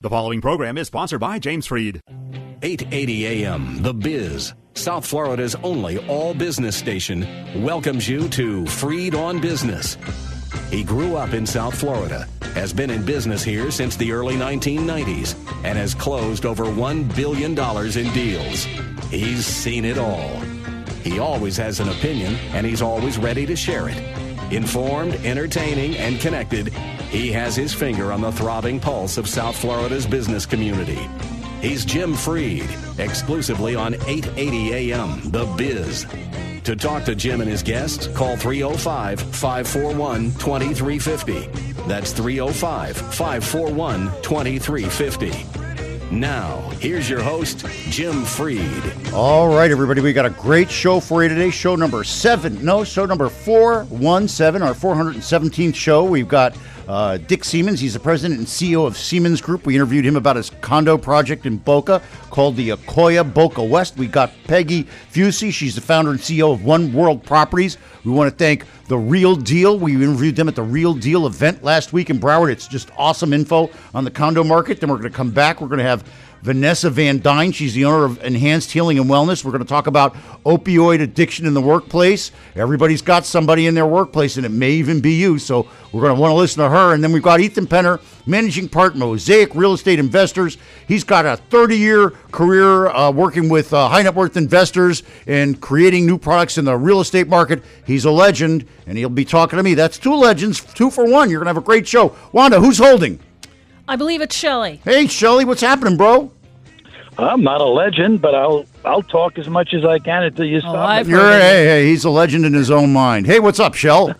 The following program is sponsored by James Freed. 880 AM, The Biz, South Florida's only all-business station, welcomes you to Freed on Business. He grew up in South Florida, has been in business here since the early 1990s, and has closed over $1 billion in deals. He's seen it all. He always has an opinion, and he's always ready to share it. Informed, entertaining, and connected, he has his finger on the throbbing pulse of South Florida's business community. He's Jim Freed, exclusively on 880 AM, The Biz. To talk to Jim and his guests, call 305-541-2350. That's 305-541-2350. Now, here's your host, Jim Freed. All right, everybody, we got a great show for you today. Show number 417, our 417th show. We've got Dick Siemens. He's the president and CEO of Siemens Group. We interviewed him about his condo project in Boca called the Akoya Boca West. We got Peggy Fusey. She's the founder and CEO of One World Properties. We want to thank The Real Deal. We interviewed them at the Real Deal event last week in Broward. It's just awesome info on the condo market. Then we're going to come back. We're going to have Vanessa Van Dyne. She's the owner of Enhanced Healing and Wellness. We're going to talk about opioid addiction in the workplace. Everybody's got somebody in their workplace, and it may even be you. So we're going to want to listen to her. And then we've got Ethan Penner, managing partner, Mosaic Real Estate Investors. He's got a 30-year career working with high net worth investors and creating new products in the real estate market. He's a legend, and he'll be talking to me. That's two legends, 2 for 1. You're going to have a great show. Wanda, who's holding? I believe it's Shelley. Hey, Shelley, what's happening, bro? I'm not a legend, but I'll talk as much as I can until you stop. Hey, he's a legend in his own mind. Hey, what's up, Shell?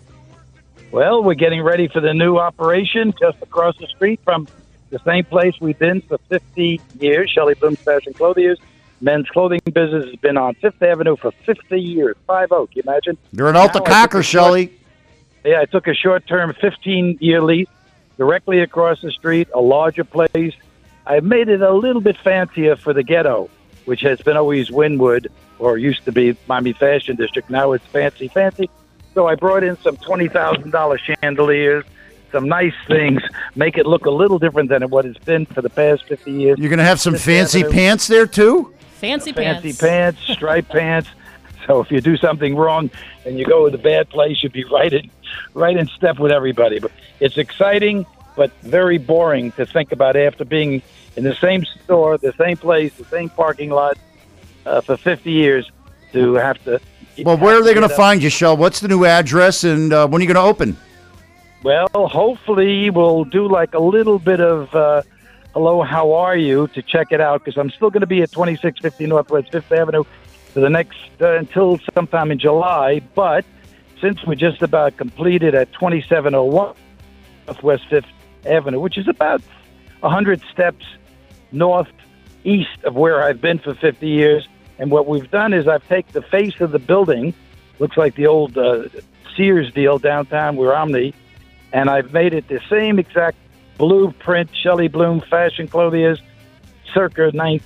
Well, we're getting ready for the new operation just across the street from the same place we've been for 50 years. Shelley Bloom's Fashion Clothiers. Men's clothing business has been on Fifth Avenue for 50 years. 50, can you imagine? You're an Alta Cocker, Shelley. Yeah, I took a short-term 15-year lease directly across the street, a larger place. I made it a little bit fancier for the ghetto, which has been always Wynwood, or used to be Miami Fashion District. Now it's fancy. So I brought in some $20,000 chandeliers, some nice things, make it look a little different than what it's been for the past 50 years. You're going to have some fancy pants there, too? Fancy pants, striped pants. So if you do something wrong and you go to the bad place, you'd be right in step with everybody. But it's exciting, but very boring to think about after being in the same store, the same place, the same parking lot for 50 years to have to... Well, where are they going to find you, Shell? What's the new address, and when are you going to open? Well, hopefully we'll do like a little bit of hello, how are you, to check it out, because I'm still going to be at 2650 Northwest 5th Avenue for the next, until sometime in July, but since we're just about completed at 2701 Northwest 5th Avenue, which is about 100 steps northeast of where I've been for 50 years, and what we've done is I've taken the face of the building, looks like the old Sears deal downtown where Omni, and I've made it the same exact blueprint, Shelley Bloom Fashion Clothiers, circa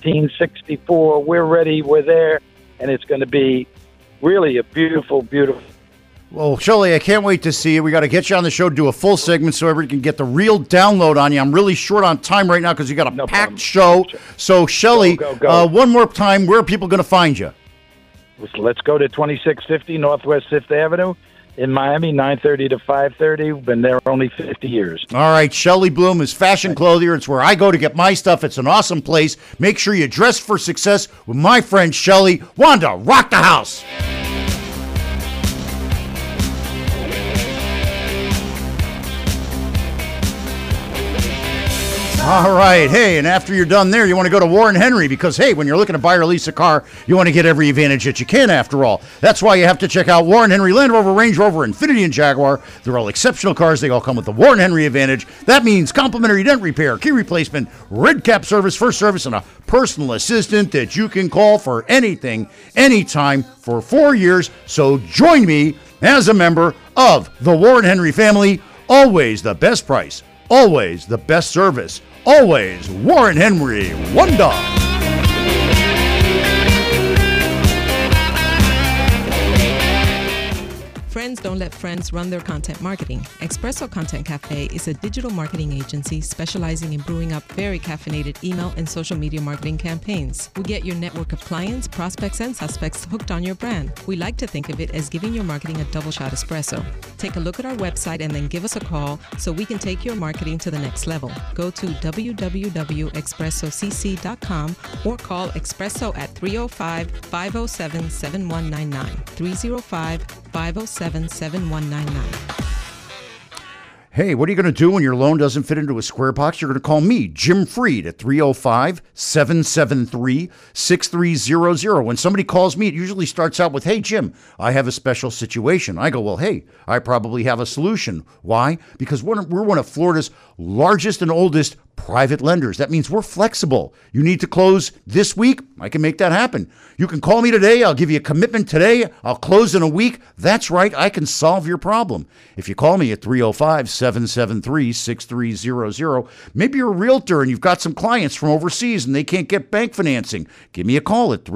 1964. We're ready, we're there, and it's going to be really a beautiful, beautiful. Well, Shelley, I can't wait to see you. We got to get you on the show to do a full segment so everybody can get the real download on you. I'm really short on time right now because you got a packed show. So, Shelley, go. One more time, where are people going to find you? Let's go to 2650 Northwest 5th Avenue in Miami, 9:30 to 5:30. Been there only 50 years. All right, Shelley Bloom is Fashion Clothier. It's where I go to get my stuff. It's an awesome place. Make sure you dress for success with my friend Shelley. Wanda, rock the house. All right. Hey, and after you're done there, you want to go to Warren Henry because, hey, when you're looking to buy or lease a car, you want to get every advantage that you can, after all. That's why you have to check out Warren Henry Land Rover, Range Rover, Infiniti, and Jaguar. They're all exceptional cars. They all come with the Warren Henry advantage. That means complimentary dent repair, key replacement, red cap service, first service, and a personal assistant that you can call for anything, anytime, for 4 years. So join me as a member of the Warren Henry family. Always the best price. Always the best service. Always Warren Henry. Wanda. Friends don't let friends run their content marketing. Espresso Content Cafe is a digital marketing agency specializing in brewing up very caffeinated email and social media marketing campaigns. We get your network of clients, prospects, and suspects hooked on your brand. We like to think of it as giving your marketing a double shot espresso. Take a look at our website and then give us a call so we can take your marketing to the next level. Go to www.expressocc.com or call Espresso at 305-507-7199. 305-507-7199. Hey, what are you going to do when your loan doesn't fit into a square box? You're going to call me, Jim Freed, at 305-773-6300. When somebody calls me, it usually starts out with, hey, Jim, I have a special situation. I go, well, hey, I probably have a solution. Why? Because we're one of Florida's largest and oldest private lenders. That means we're flexible. You need to close this week? I can make that happen. You can call me today. I'll give you a commitment today. I'll close in a week. That's right. I can solve your problem. If you call me at 305-773-6300, maybe you're a realtor and you've got some clients from overseas and they can't get bank financing. Give me a call at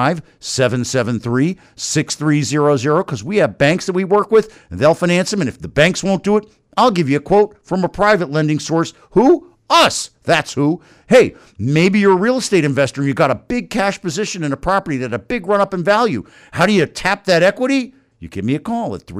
305-773-6300 because we have banks that we work with and they'll finance them. And if the banks won't do it, I'll give you a quote from a private lending source. Who? Us. That's who. Hey, maybe you're a real estate investor and you've got a big cash position in a property that had a big run up in value. How do you tap that equity? You give me a call at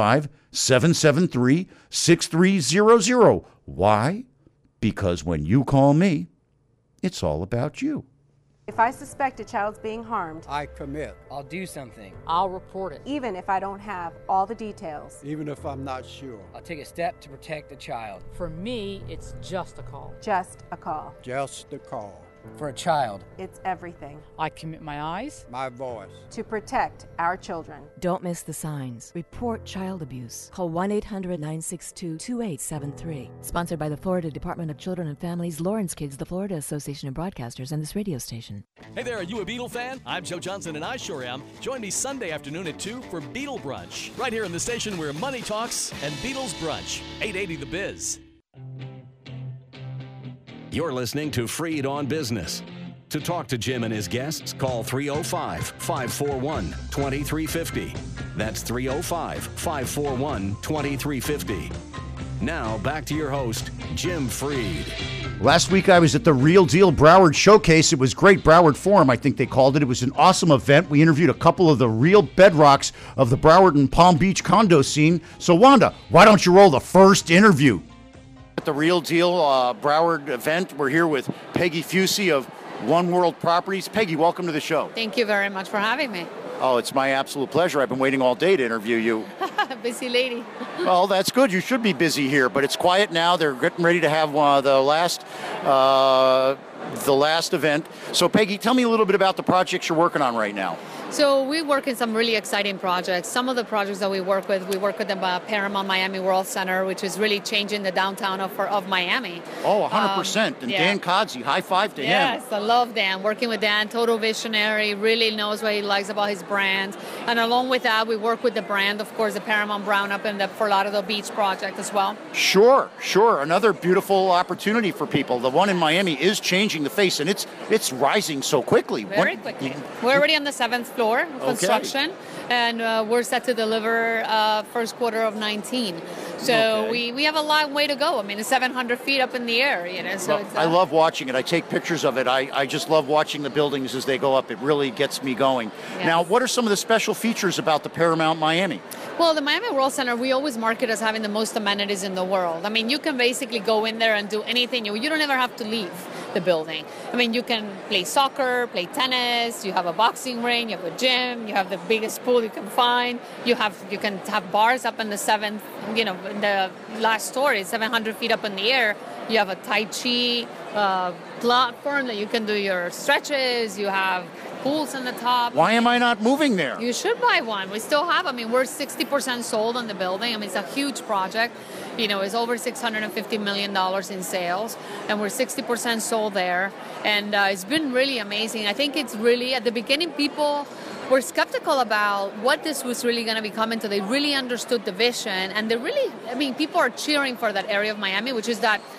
305-773-6300. Why? Because when you call me, it's all about you. If I suspect a child's being harmed, I commit. I'll do something. I'll report it. Even if I don't have all the details. Even if I'm not sure. I'll take a step to protect the child. For me, it's just a call. Just a call. Just a call. For a child, it's everything. I commit my eyes, my voice, to protect our children. Don't miss the signs. Report child abuse. Call 1-800-962-2873. Sponsored by the Florida Department of Children and Families, Lawrence Kids, the Florida Association of Broadcasters, and this radio station. Hey there, are you a Beatle fan? I'm Joe Johnson, and I sure am. Join me Sunday afternoon at 2 for Beatle Brunch, right here in the station where money talks and Beatles brunch. 880 The Biz. You're listening to Freed on Business. To talk to Jim and his guests, call 305-541-2350. That's 305-541-2350. Now, back to your host, Jim Freed. Last week, I was at the Real Deal Broward Showcase. It was great. Broward Forum, I think they called it. It was an awesome event. We interviewed a couple of the real bedrocks of the Broward and Palm Beach condo scene. So, Wanda, why don't you roll the first interview? At the Real Deal Broward event, we're here with Peggy Fusey of One World Properties. Peggy, welcome to the show. Thank you very much for having me. Oh, it's my absolute pleasure. I've been waiting all day to interview you. Busy lady. Well, that's good. You should be busy here, but it's quiet now. They're getting ready to have the last event. So, Peggy, tell me a little bit about the projects you're working on right now. So we work in some really exciting projects. Some of the projects that we work with the Paramount Miami World Center, which is really changing the downtown of Miami. Oh, 100%. And yeah. Dan Kodzi, high five to him. Yes, I love Dan. Working with Dan, total visionary, really knows what he likes about his brand. And along with that, we work with the brand, of course, the Paramount Brown up in the Fort Lauderdale Beach project as well. Sure. Another beautiful opportunity for people. The one in Miami is changing the face, and it's rising so quickly. Very quickly. We're already on the 7th floor. Construction, and we're set to deliver first quarter of 19. So we have a long way to go. I mean, it's 700 feet up in the air, you know. So I love watching it. I take pictures of it. I just love watching the buildings as they go up. It really gets me going. Yes. Now, what are some of the special features about the Paramount Miami? Well, the Miami World Center, we always market as having the most amenities in the world. I mean, you can basically go in there and do anything. You don't ever have to leave the building. I mean, you can play soccer, play tennis, you have a boxing ring, you have a gym, you have the biggest pool you can find, you can have bars up in the in the last story, 700 feet up in the air. You have a Tai Chi platform that you can do your stretches, you have pools on the top. Why am I not moving there? You should buy one. We still have, we're 60% sold on the building. It's a huge project. It's over $650 million in sales, and we're 60% sold there. And it's been really amazing. I think it's really, at the beginning, people were skeptical about what this was really going to become until they really understood the vision. And people are cheering for that area of Miami, which is that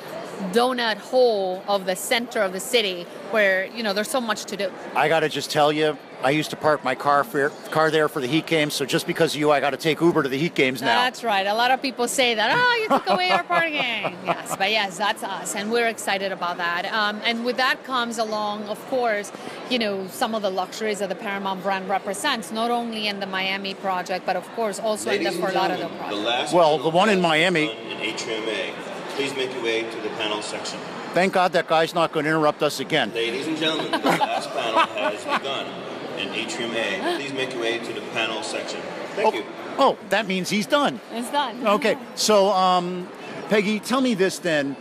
donut hole of the center of the city where, there's so much to do. I got to just tell you, I used to park my car there for the Heat games, so just because of you, I got to take Uber to the Heat games now. That's right. A lot of people say that, you took away our parking. Yes, but yes, that's us, and we're excited about that. And with that comes along, of course, some of the luxuries that the Paramount brand represents, not only in the Miami project, but of course also in the Fort Lauderdale project. Well, the one in Miami. In Atrium A. Please make your way to the panel section. Thank God that guy's not going to interrupt us again. Ladies and gentlemen, the last panel has begun. In Atrium A, please make your way to the panel section. Thank you. Oh, that means he's done. It's done. Okay, so Peggy, tell me this then.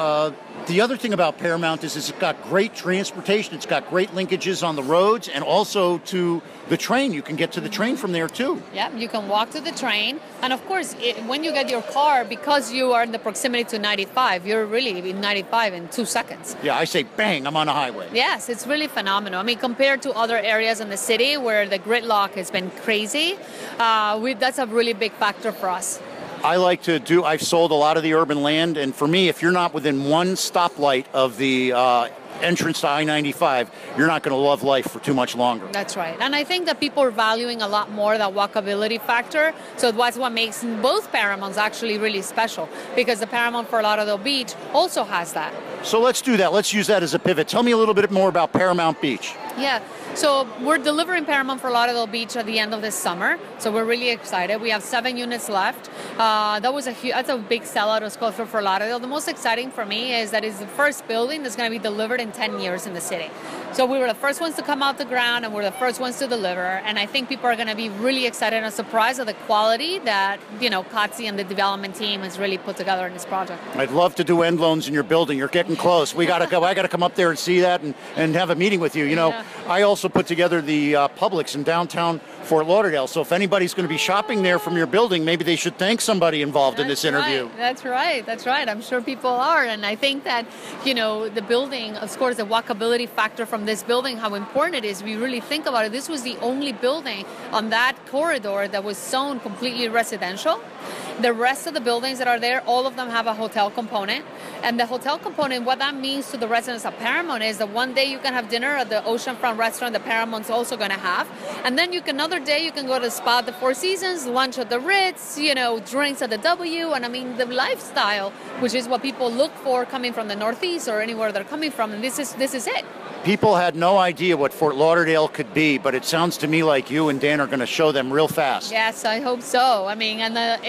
The other thing about Paramount is it's got great transportation. It's got great linkages on the roads and also to the train. You can get to the train from there too. Yeah, you can walk to the train. And of course, when you get your car, because you are in the proximity to 95, you're really in 95 in 2 seconds. Yeah, I say bang, I'm on a highway. Yes, it's really phenomenal. I mean, compared to other areas in the city where the gridlock has been crazy, that's a really big factor for us. I've sold a lot of the urban land, and for me, if you're not within one stoplight of the entrance to I-95, you're not going to love life for too much longer. That's right. And I think that people are valuing a lot more that walkability factor. So that's what makes both Paramounts actually really special, because the Paramount Fort Lauderdale Beach also has that. So let's do that. Let's use that as a pivot. Tell me a little bit more about Paramount Beach. Yeah. So we're delivering Paramount Fort Lauderdale Beach at the end of this summer. So we're really excited. We have 7 units left. That's a big sellout of Sculpture Fort Lauderdale. The most exciting for me is that it's the first building that's going to be delivered in 10 years in the city. So we were the first ones to come out the ground, and we're the first ones to deliver. And I think people are going to be really excited and surprised at the quality that, Katsi and the development team has really put together in this project. I'd love to do end loans in your building. You're getting close. We got to go. I got to come up there and see that and have a meeting with you. Yeah. I also put together the Publix in downtown Fort Lauderdale. So if anybody's going to be shopping there from your building, maybe they should thank somebody involved in this interview. Right. That's right. I'm sure people are. And I think that, the building, of course, the walkability factor from this building, how important it is. We really think about it. This was the only building on that corridor that was zoned completely residential. The rest of the buildings that are there, all of them have a hotel component. And the hotel component, what that means to the residents of Paramount is that one day you can have dinner at the oceanfront restaurant that Paramount's also going to have. And then another day you can go to the spa at the Four Seasons, lunch at the Ritz, drinks at the W. And I mean, the lifestyle, which is what people look for coming from the Northeast or anywhere they're coming from. And this is it. People had no idea what Fort Lauderdale could be, but it sounds to me like you and Dan are going to show them real fast. Yes, I hope so. I mean,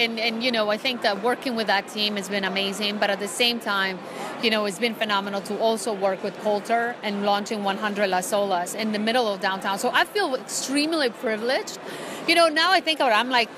I think that working with that team has been amazing, but at the same time, it's been phenomenal to also work with Coulter and launching 100 Las Olas in the middle of downtown. So I feel extremely privileged. Now I think about it, I'm like,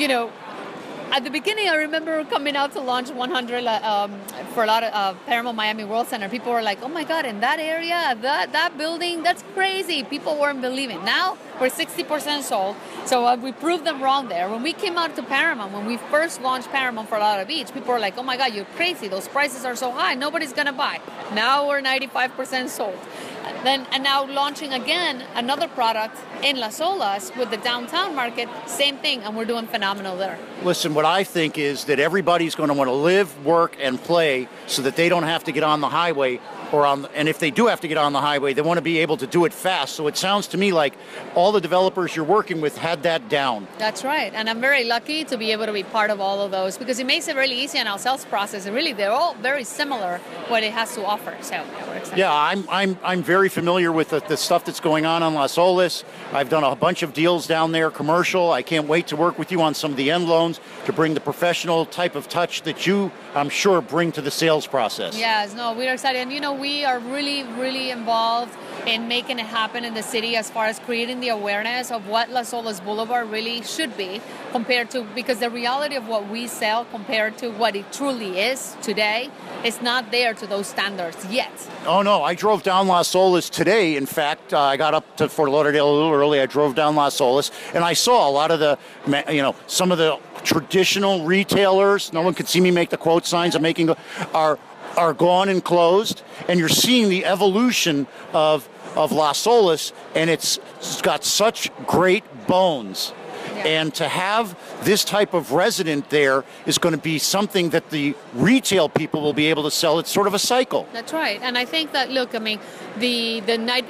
at the beginning, I remember coming out to launch 100 for a lot of Paramount Miami World Center. People were like, oh my God, in that area, that building, that's crazy. People weren't believing. Now we're 60% sold. So we proved them wrong there. When we came out to Paramount, when we first launched Paramount Fort Lauderdale Beach, people were like, oh my God, you're crazy. Those prices are so high. Nobody's going to buy. Now we're 95% sold. And now launching again another product in Las Olas with the downtown market, same thing, and we're doing phenomenal there. Listen, what I think is that everybody's going to want to live, work, and play so that they don't have to get on the highway and if they do have to get on the highway, they want to be able to do it fast. So it sounds to me like all the developers you're working with had that down. That's right. And I'm very lucky to be able to be part of all of those because it makes it really easy in our sales process. And really, they're all very similar what it has to offer. So we're excited. Yeah, I'm very familiar with the stuff that's going on Las Olas. I've done a bunch of deals down there, commercial. I can't wait to work with you on some of the end loans to bring the professional type of touch that you, I'm sure, bring to the sales process. Yes, no, we're excited. And, we are really, really involved in making it happen in the city as far as creating the awareness of what Las Olas Boulevard really should be because the reality of what we sell compared to what it truly is today is not there to those standards yet. Oh, no. I drove down Las Olas today. In fact, I got up to Fort Lauderdale a little early. I drove down Las Olas, and I saw a lot of the, some of the traditional retailers. No one could see me make the quote signs I'm making are gone and closed, and you're seeing the evolution of Las Olas, and it's got such great bones. And to have this type of resident there is going to be something that the retail people will be able to sell. It's sort of a cycle. That's right. And I think that, look, I mean, the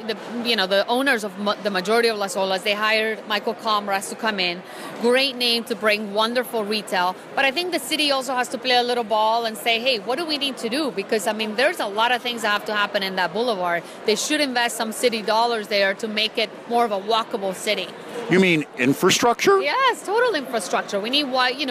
owners of the majority of Las Olas, they hired Michael Comras to come in. Great name to bring wonderful retail. But I think the city also has to play a little ball and say, hey, what do we need to do? Because, I mean, there's a lot of things that have to happen in that boulevard. They should invest some city dollars there to make it more of a walkable city. You mean infrastructure? Yes, total infrastructure. We need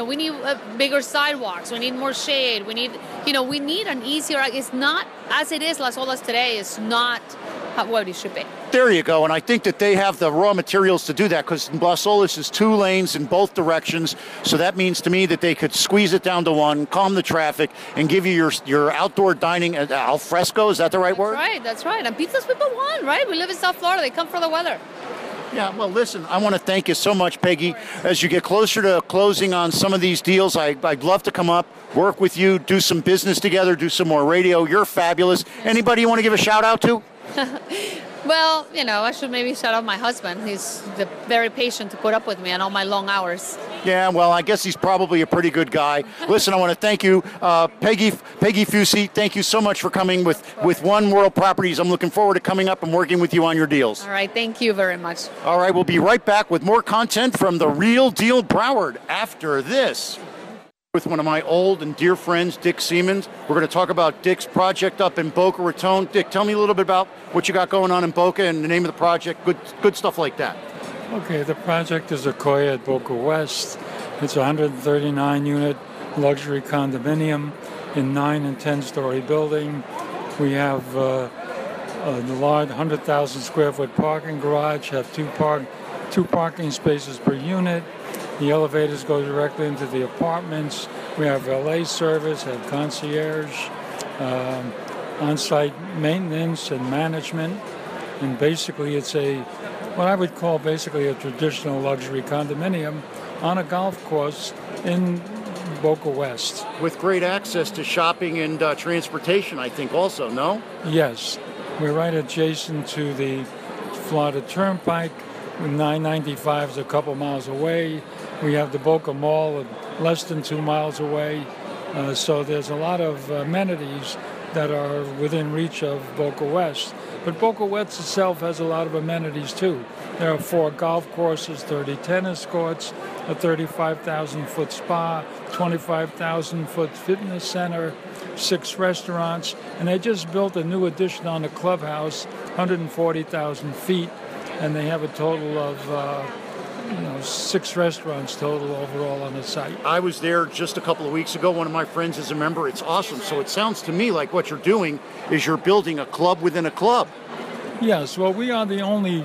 bigger sidewalks. We need more shade. We need an easier. It's not as it is. Las Olas today is not what it should be. There you go, and I think that they have the raw materials to do that because Las Olas is 2 lanes in both directions, so that means to me that they could squeeze it down to 1, calm the traffic, and give you your outdoor dining al fresco. Is that the right word? That's right. And pizza's people want, right? We live in South Florida. They come for the weather. Yeah, well, listen, I want to thank you so much, Peggy. As you get closer to closing on some of these deals, I'd love to come up, work with you, do some business together, do some more radio. You're fabulous. Anybody you want to give a shout out to? Well, I should maybe shout out my husband. He's very patient to put up with me on all my long hours. Yeah, well, I guess he's probably a pretty good guy. Listen, I want to thank you, Peggy Fusey. Thank you so much for coming with One World Properties. I'm looking forward to coming up and working with you on your deals. All right, thank you very much. All right, we'll be right back with more content from The Real Deal Broward after this. With one of my old and dear friends, Dick Siemens. We're going to talk about Dick's project up in Boca Raton. Dick, tell me a little bit about what you got going on in Boca and the name of the project, good stuff like that. Okay, the project is Akoya at Boca West. It's a 139-unit luxury condominium in 9 and 10-story building. We have the large 100,000 square foot parking garage, have two parking spaces per unit. The elevators go directly into the apartments. We have valet service, have concierge, on-site maintenance and management. And basically it's what I would call basically a traditional luxury condominium on a golf course in Boca West. With great access to shopping and transportation, I think also, no? Yes. We're right adjacent to the Florida Turnpike. 995 is a couple miles away. We have the Boca Mall less than 2 miles away. So there's a lot of amenities that are within reach of Boca West. But Boca West itself has a lot of amenities too. There are 4 golf courses, 30 tennis courts, a 35,000-foot spa, 25,000-foot fitness center, 6 restaurants, and they just built a new addition on the clubhouse, 140,000 feet, and they have a total of 6 restaurants total overall on the site. I was there just a couple of weeks ago. One of my friends is a member. It's awesome. So it sounds to me like what you're doing is you're building a club within a club. Yes, well, we are the only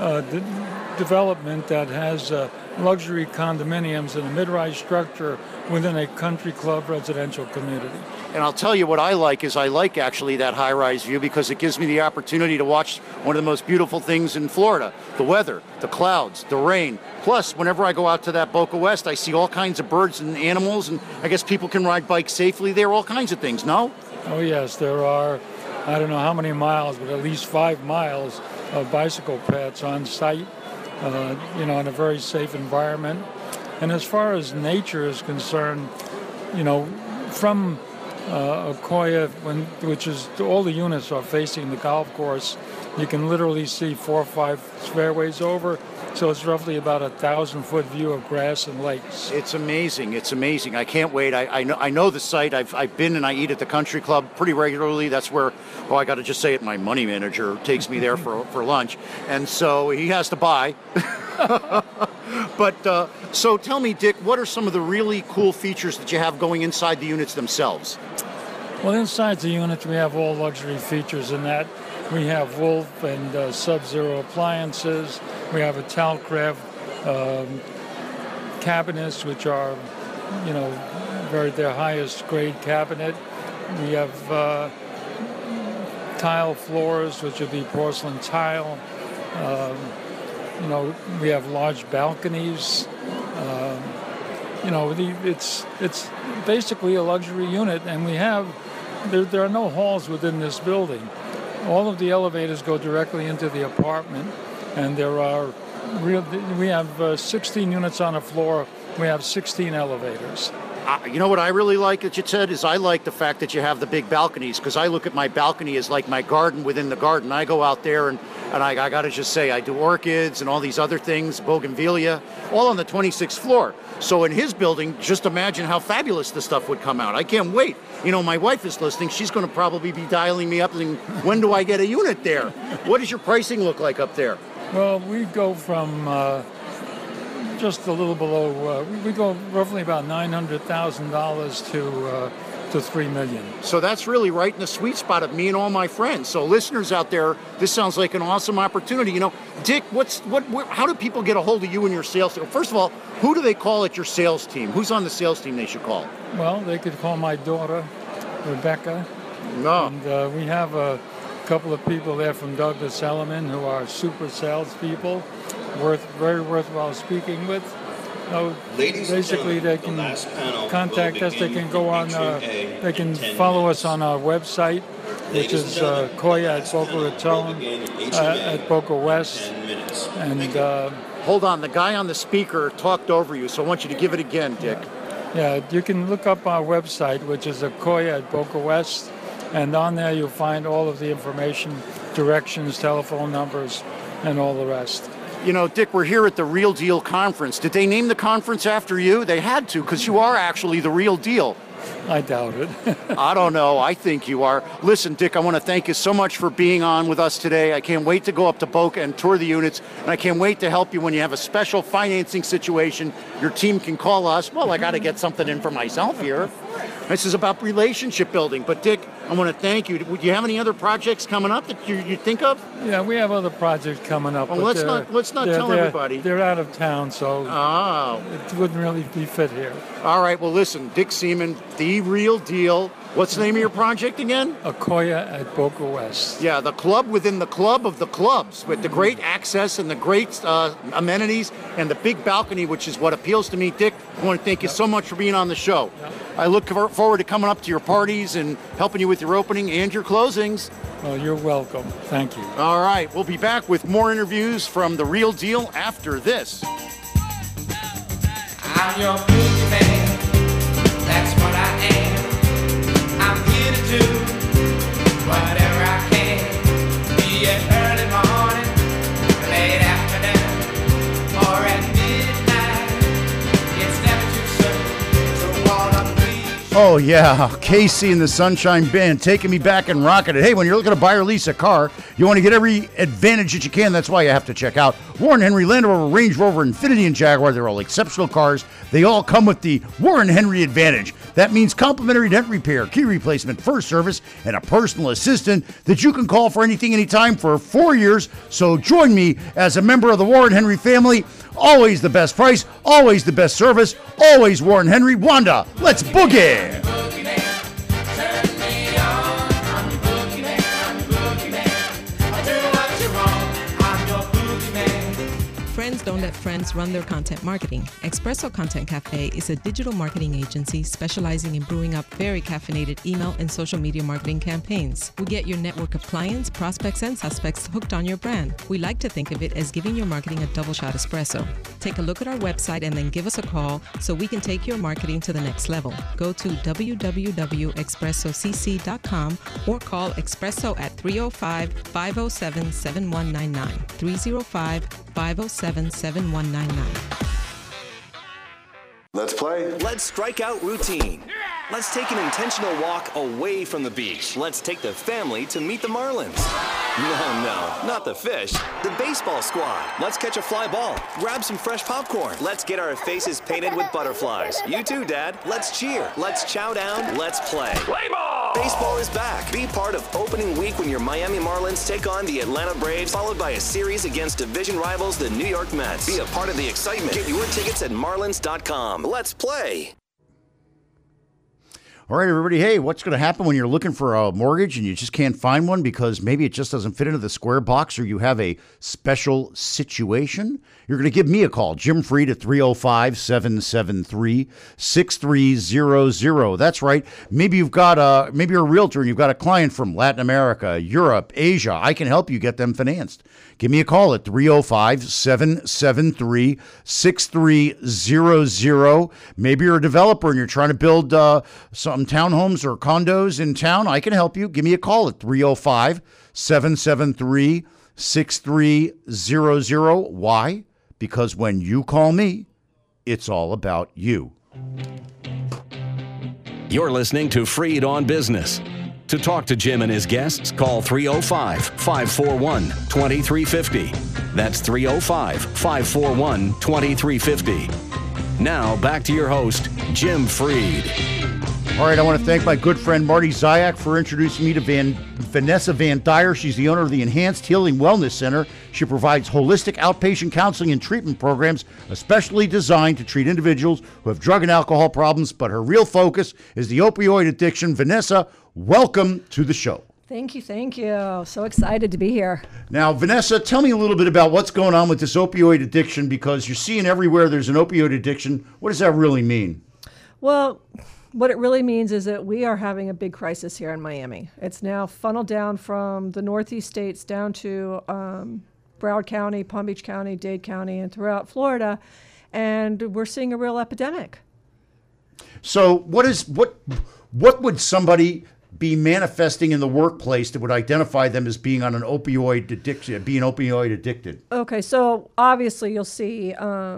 development that has luxury condominiums in a mid-rise structure within a country club residential community. And I'll tell you what I like is I like actually that high-rise view because it gives me the opportunity to watch one of the most beautiful things in Florida, the weather, the clouds, the rain. Plus, whenever I go out to that Boca West, I see all kinds of birds and animals, and I guess people can ride bikes safely there, all kinds of things, no? Oh, yes, there are, I don't know how many miles, but at least 5 miles of bicycle paths on site, in a very safe environment. And as far as nature is concerned, from Akoya, which is all the units are facing the golf course, you can literally see 4 or 5 fairways over. So it's roughly about 1,000-foot view of grass and lakes. It's amazing. It's amazing. I can't wait. I know the site. I've been and I eat at the country club pretty regularly. That's where, I got to just say it, my money manager takes me there for lunch. And so he has to buy. But so tell me, Dick, what are some of the really cool features that you have going inside the units themselves? Well, inside the units, we have all luxury features in that. We have Wolf and Sub-Zero appliances. We have a Talcraft cabinets, which are, their highest grade cabinet. We have tile floors, which would be porcelain tile. We have large balconies. It's basically a luxury unit, and we have there are no halls within this building. All of the elevators go directly into the apartment, and there are We have 16 units on a floor. We have 16 elevators. You know what I really like that you said is I like the fact that you have the big balconies, because I look at my balcony as like my garden within the garden. I go out there and I got to just say I do orchids and all these other things, bougainvillea, all on the 26th floor. So in his building, just imagine how fabulous the stuff would come out. I can't wait. You know, my wife is listening. She's going to probably be dialing me up and when do I get a unit there? What does your pricing look like up there? Well, we go from just a little below, we go roughly about $900,000 to $3 million. So that's really right in the sweet spot of me and all my friends. So listeners out there, this sounds like an awesome opportunity. You know, Dick, how do people get a hold of you and your sales team? First of all, who do they call at your sales team? Who's on the sales team they should call? Well, they could call my daughter, Rebecca. No. And we have a couple of people there from Douglas Elliman who are super salespeople, very worthwhile speaking with. Basically, they can contact us. They can go on. They can follow us on our website, which is Koya at Boca Raton, at Boca West. And hold on, the guy on the speaker talked over you, so I want you to give it again, Dick. Yeah, you can look up our website, which is Koya at Boca West, and on there you'll find all of the information, directions, telephone numbers, and all the rest. You know, Dick, we're here at the Real Deal Conference. Did they name the conference after you? They had to, because you are actually the real deal. I doubt it. I don't know. I think you are. Listen, Dick, I want to thank you so much for being on with us today. I can't wait to go up to Boca and tour the units, and I can't wait to help you when you have a special financing situation. Your team can call us. Well, I got to get something in for myself here. This is about relationship building. But, Dick, I want to thank you. Do you have any other projects coming up that you think of? Yeah, we have other projects coming up. Well, let's not tell everybody. They're out of town, so it wouldn't really be fit here. All right, well, listen, Dick Seaman, The Real Deal. What's the name of your project again? Koya at Boca West. Yeah, the club within the club of the clubs, with the great access and the great amenities and the big balcony, which is what appeals to me. Dick, I want to thank you so much for being on the show. I look forward to coming up to your parties and helping you with your opening and your closings. Oh, you're welcome. Thank you. All right, we'll be back with more interviews from The Real Deal after this. I'm your boogie man, that's what I am. I'm here to do whatever I can, be it early morning, late afternoon, or at midnight. It's never too soon to wanna please. Oh yeah, Casey and the Sunshine Band taking me back and rocking it. Hey, when you're looking to buy or lease a car, you want to get every advantage that you can. That's why you have to check out Warren Henry, Land Rover, Range Rover, Infiniti, and Jaguar. They're all exceptional cars. They all come with the Warren Henry Advantage. That means complimentary dent repair, key replacement, first service, and a personal assistant that you can call for anything, anytime for 4 years. So join me as a member of the Warren Henry family. Always the best price, always the best service, always Warren Henry. Wanda, let's boogie! Friends don't let friends run their content marketing. Espresso Content Cafe is a digital marketing agency specializing in brewing up very caffeinated email and social media marketing campaigns. We get your network of clients, prospects, and suspects hooked on your brand. We like to think of it as giving your marketing a double shot espresso. Take a look at our website and then give us a call so we can take your marketing to the next level. Go to www.expressocc.com or call Espresso at 305-507-7199. 305-507-7199. Let's play. Let's strike out routine. Let's take an intentional walk away from the beach. Let's take the family to meet the Marlins. No, not the fish. The baseball squad. Let's catch a fly ball. Grab some fresh popcorn. Let's get our faces painted with butterflies. You too, Dad. Let's cheer. Let's chow down. Let's play. Play ball! Baseball is back. Be part of opening week when your Miami Marlins take on the Atlanta Braves, followed by a series against division rivals, the New York Mets. Be a part of the excitement. Get your tickets at marlins.com. Let's play. All right, everybody. Hey, what's going to happen when you're looking for a mortgage and you just can't find one because maybe it just doesn't fit into the square box or you have a special situation? You're going to give me a call, Jim Freed at 305-773-6300. That's right. Maybe you're a realtor and you've got a client from Latin America, Europe, Asia. I can help you get them financed. Give me a call at 305-773-6300. Maybe you're a developer and you're trying to build some townhomes or condos in town. I can help you. Give me a call at 305-773-6300. Why? Because when you call me, it's all about you. You're listening to Freed on Business. To talk to Jim and his guests, call 305-541-2350. That's 305-541-2350. Now, back to your host, Jim Freed. All right, I want to thank my good friend Marty Zayak for introducing me to Vanessa Van Dyer. She's the owner of the Enhanced Healing Wellness Center. She provides holistic outpatient counseling and treatment programs especially designed to treat individuals who have drug and alcohol problems, but her real focus is the opioid addiction. Vanessa, welcome to the show. Thank you. So excited to be here. Now, Vanessa, tell me a little bit about what's going on with this opioid addiction, because you're seeing everywhere there's an opioid addiction. What does that really mean? Well, what it really means is that we are having a big crisis here in Miami. It's now funneled down from the Northeast states down to Broward County, Palm Beach County, Dade County, and throughout Florida, and we're seeing a real epidemic. So what would somebody be manifesting in the workplace that would identify them as being on an opioid addiction, being opioid addicted? Okay, so obviously you'll see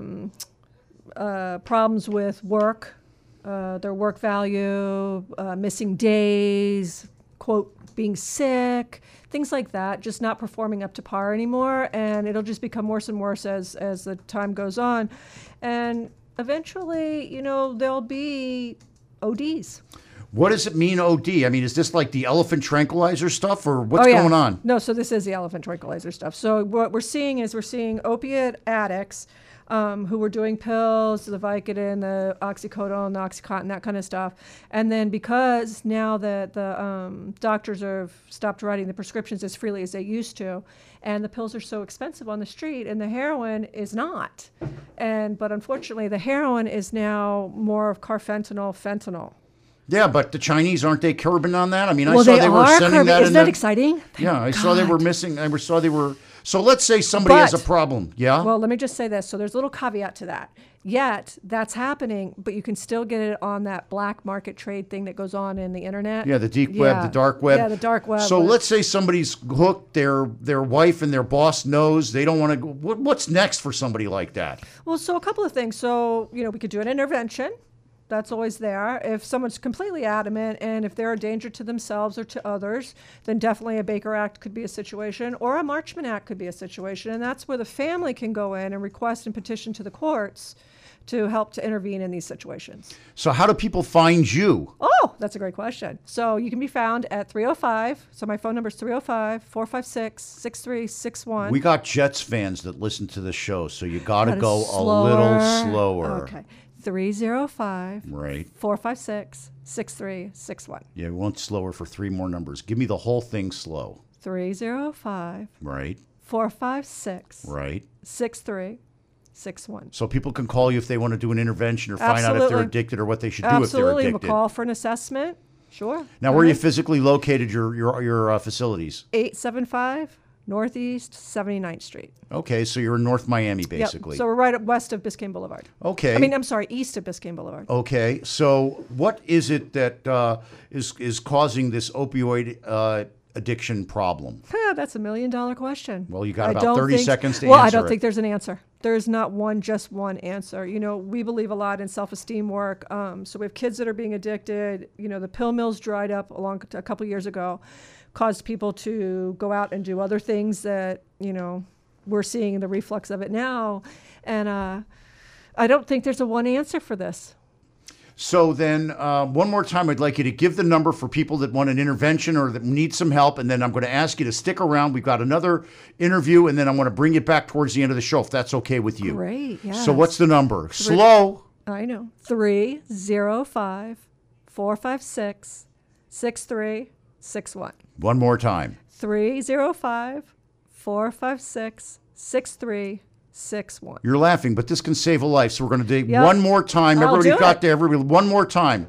problems with work, their work value, missing days, quote, being sick, things like that, just not performing up to par anymore. And it'll just become worse and worse as the time goes on. And eventually, there'll be ODs. What does it mean, OD? I mean, is this like the elephant tranquilizer stuff, or what's going on? No, so this is the elephant tranquilizer stuff. So what we're seeing is opiate addicts who were doing pills, the Vicodin, the oxycodone, the Oxycontin, that kind of stuff. And then because now that the doctors have stopped writing the prescriptions as freely as they used to, and the pills are so expensive on the street, and the heroin is not. But unfortunately, the heroin is now more of carfentanil, fentanyl. Yeah, but the Chinese, aren't they curbing on that? I mean, I saw they were sending that. Isn't that exciting? Yeah, I saw they were missing. I saw they were. So let's say somebody has a problem. Yeah. Well, let me just say this. So there's a little caveat to that. Yet that's happening, but you can still get it on that black market trade thing that goes on in the internet. Yeah, the deep web, the dark web. Yeah, the dark web. So let's say somebody's hooked. Their wife and their boss knows they don't want to go. What's next for somebody like that? Well, so a couple of things. So we could do an intervention. That's always there. If someone's completely adamant and if they're a danger to themselves or to others, then definitely a Baker Act could be a situation, or a Marchman Act could be a situation. And that's where the family can go in and request and petition to the courts to help to intervene in these situations. So how do people find you? Oh, that's a great question. So you can be found at 305. So my phone number is 305-456-6361. We got Jets fans that listen to the show, so you got to go a little slower. Okay. 305 right 456-6361. Yeah, we want slower for three more numbers. Give me the whole thing slow. 305 right 456 right 6361. So people can call you if they want to do an intervention or find out if they're addicted or what they should do if they're addicted. Absolutely, we'll call for an assessment. Sure. Now, where are you physically located? Your facilities? 875 Northeast 79th Street. Okay, so you're in North Miami, basically. Yep. So we're right up west of Biscayne Boulevard. Okay. East of Biscayne Boulevard. Okay, so what is it that is causing this opioid addiction problem? That's $1 million question. Well, you got about 30 seconds to answer it. Well, I don't think there's an answer. There's not just one answer. We believe a lot in self-esteem work. So we have kids that are being addicted. The pill mills dried up a couple years ago, caused people to go out and do other things that, we're seeing the reflux of it now. And I don't think there's a one answer for this. So then one more time, I'd like you to give the number for people that want an intervention or that need some help. And then I'm going to ask you to stick around. We've got another interview, and then I'm going to bring you back towards the end of the show, if that's okay with you. Great, yes. So what's the number? Slow. I know. 305 305-456-6361. One more time. 305-456-6361. You're laughing, but this can save a life, so we're going to do Yep. one more time. I'll Everybody do got it. there. Everybody, one more time.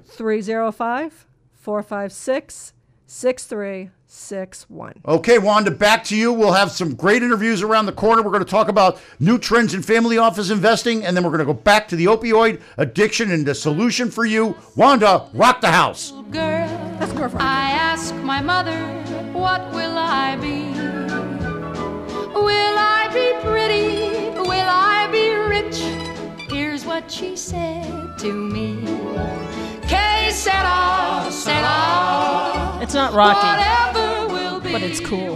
305-456-6361. Okay, Wanda, back to you. We'll have some great interviews around the corner. We're going to talk about new trends in family office investing, and then we're going to go back to the opioid addiction and the solution for you. Wanda, rock the house. Girl, I ask my mother, what will I be? Will I be pretty? Will I be rich? Here's what she said to me. Que sera, sera. It's not Rocky, Whatever will be, but it's cool.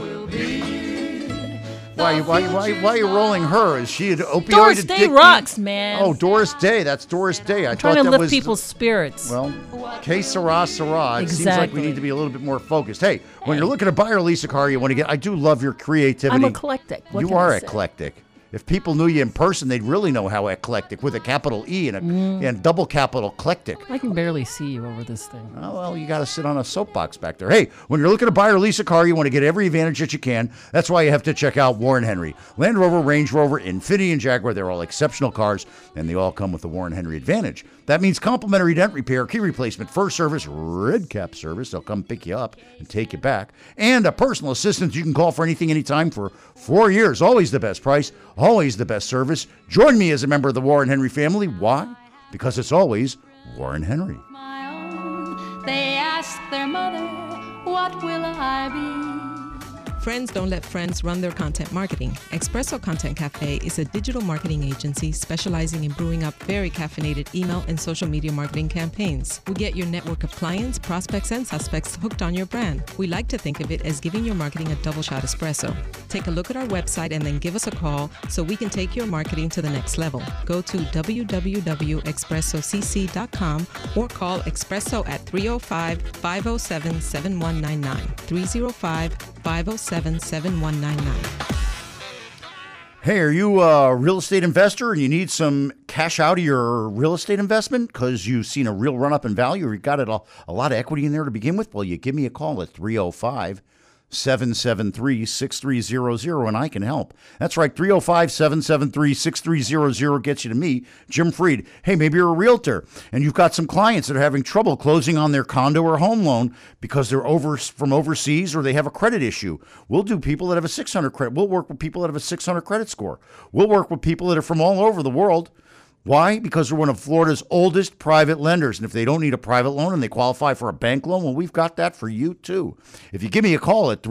Why are you rolling her? Is she an opioid Doris addicted? Day rocks, man. Oh, Doris Day. That's Doris Day. I Trying thought to that lift was people's spirits. Well, que sera, sera. It seems like we Exactly. need to be a little bit more focused. Hey, when you're looking to buy or lease a car, you want to get. I do love your creativity. I'm eclectic. What You can are I say? eclectic. If people knew you in person, they'd really know how eclectic, with a capital E and double capital eclectic. I can barely see you over this thing. Oh, well, you got to sit on a soapbox back there. Hey, when you're looking to buy or lease a car, you want to get every advantage that you can. That's why you have to check out Warren Henry. Land Rover, Range Rover, Infiniti, and Jaguar, they're all exceptional cars, and they all come with the Warren Henry advantage. That means complimentary dent repair, key replacement, first service, red cap service. They'll come pick you up and take you back. And a personal assistant you can call for anything, anytime for 4 years. Always the best price, always the best service. Join me as a member of the Warren Henry family. Why? Because it's always Warren Henry. They ask their mother, what will I be? Friends don't let friends run their content marketing. Espresso Content Cafe is a digital marketing agency specializing in brewing up very caffeinated email and social media marketing campaigns. We get your network of clients, prospects, and suspects hooked on your brand. We like to think of it as giving your marketing a double shot espresso. Take a look at our website and then give us a call so we can take your marketing to the next level. Go to www.expressocc.com or call Espresso at 305-507-7199. 305-507-7199. Hey, are you a real estate investor and you need some cash out of your real estate investment because you've seen a real run-up in value or you got a lot of equity in there to begin with? Well, you give me a call at 305-773-6300 and I can help. That's right, 305-773-6300 gets you to me, Jim Freed. Hey, maybe you're a realtor and you've got some clients that are having trouble closing on their condo or home loan because they're from overseas or they have a credit issue. We'll do people that have a 600 credit. We'll work with people that have a 600 credit score. We'll work with people that are from all over the world. Why? Because we're one of Florida's oldest private lenders. And if they don't need a private loan and they qualify for a bank loan, well, we've got that for you too. If you give me a call at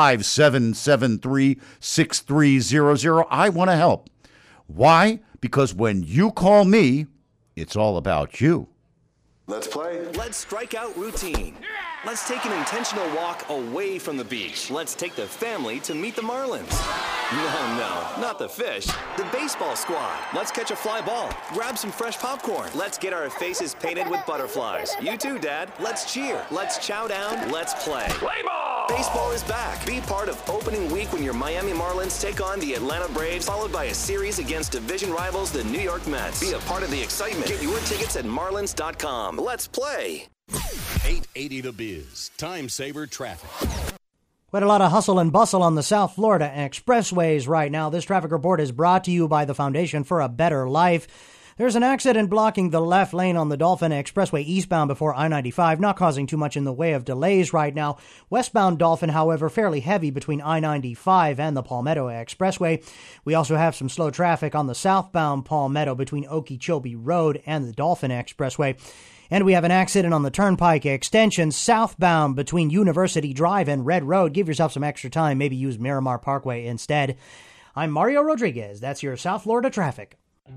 305-773-6300, I want to help. Why? Because when you call me, it's all about you. Let's play. Let's strike out routine. Let's take an intentional walk away from the beach. Let's take the family to meet the Marlins. No, not the fish. The baseball squad. Let's catch a fly ball. Grab some fresh popcorn. Let's get our faces painted with butterflies. You too, Dad. Let's cheer. Let's chow down. Let's play. Play ball! Baseball is back. Be part of opening week when your Miami Marlins take on the Atlanta Braves, followed by a series against division rivals, the New York Mets. Be a part of the excitement. Get your tickets at marlins.com. Let's play. 880 The Biz. Time saver traffic. Quite a lot of hustle and bustle on the South Florida expressways right now. This traffic report is brought to you by the Foundation for a Better Life. There's an accident blocking the left lane on the Dolphin Expressway eastbound before I-95, not causing too much in the way of delays right now. Westbound Dolphin, however, fairly heavy between I-95 and the Palmetto Expressway. We also have some slow traffic on the southbound Palmetto between Okeechobee Road and the Dolphin Expressway. And we have an accident on the Turnpike Extension southbound between University Drive and Red Road. Give yourself some extra time. Maybe use Miramar Parkway instead. I'm Mario Rodriguez. That's your South Florida traffic.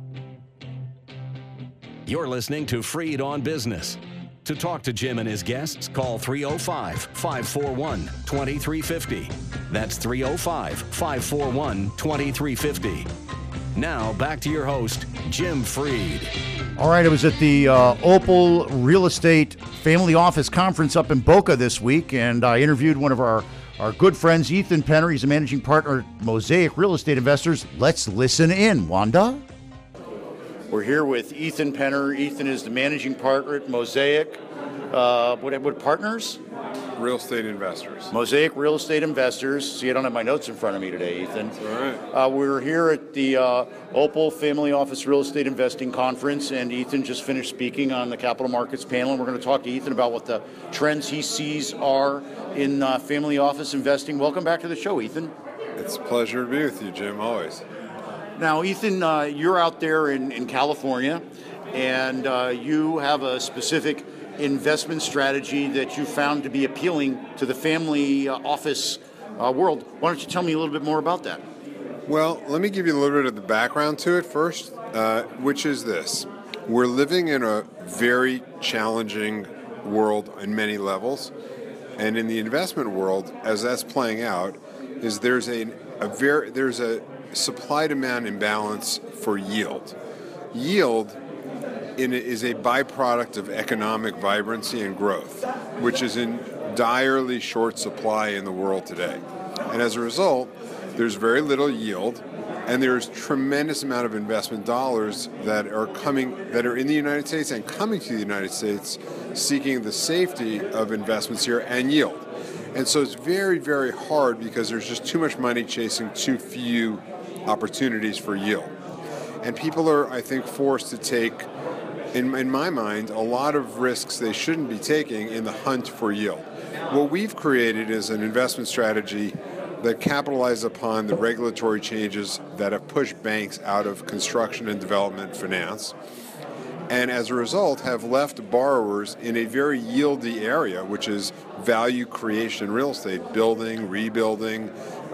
You're listening to Freed on Business. To talk to Jim and his guests, call 305-541-2350. That's 305-541-2350. Now, back to your host, Jim Freed. All right, I was at the Opal Real Estate Family Office Conference up in Boca this week, and I interviewed one of our good friends, Ethan Penner. He's a managing partner at Mosaic Real Estate Investors. Let's listen in. Wanda? We're here with Ethan Penner. Ethan is the managing partner at Mosaic. what partners? Real estate investors. Mosaic Real Estate Investors. See, I don't have my notes in front of me today, Ethan. That's all right. We're here at the Opal Family Office Real Estate Investing Conference, and Ethan just finished speaking on the capital markets panel. And we're going to talk to Ethan about what the trends he sees are in family office investing. Welcome back to the show, Ethan. It's a pleasure to be with you, Jim, always. Now, Ethan, you're out there in California, and you have a specific investment strategy that you found to be appealing to the family office world. Why don't you tell me a little bit more about that? Well, let me give you a little bit of the background to it first, which is this. We're living in a very challenging world on many levels, and in the investment world, as that's playing out, is there's a supply-demand imbalance for yield. Yield is a byproduct of economic vibrancy and growth, which is in direly short supply in the world today. And as a result, there's very little yield, and there's tremendous amount of investment dollars that are in the United States and coming to the United States seeking the safety of investments here and yield. And so it's very, very hard because there's just too much money chasing too few opportunities for yield. And people are, I think, forced to take, in my mind, a lot of risks they shouldn't be taking in the hunt for yield. What we've created is an investment strategy that capitalizes upon the regulatory changes that have pushed banks out of construction and development finance, and as a result have left borrowers in a very yieldy area, which is value creation real estate, building, rebuilding,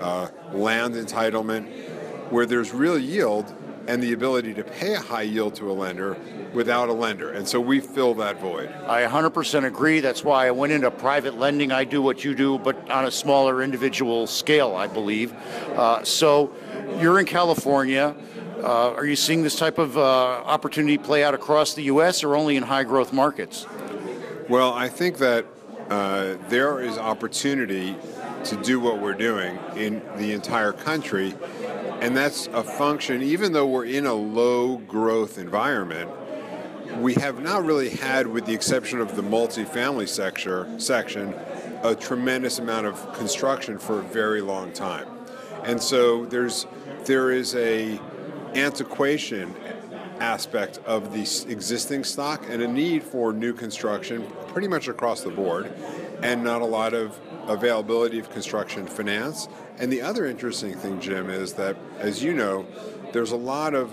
land entitlement, where there's real yield and the ability to pay a high yield to a lender without a lender. And so we fill that void. I 100% agree. That's why I went into private lending. I do what you do, but on a smaller individual scale, I believe. So you're in California. Are you seeing this type of opportunity play out across the U.S. or only in high growth markets? Well, I think that there is opportunity to do what we're doing in the entire country. And that's a function, even though we're in a low growth environment, we have not really had, with the exception of the multifamily section, a tremendous amount of construction for a very long time. And so there is a antiquation aspect of the existing stock and a need for new construction pretty much across the board, and not a lot of availability of construction finance. And the other interesting thing, Jim, is that, as you know, there's a lot of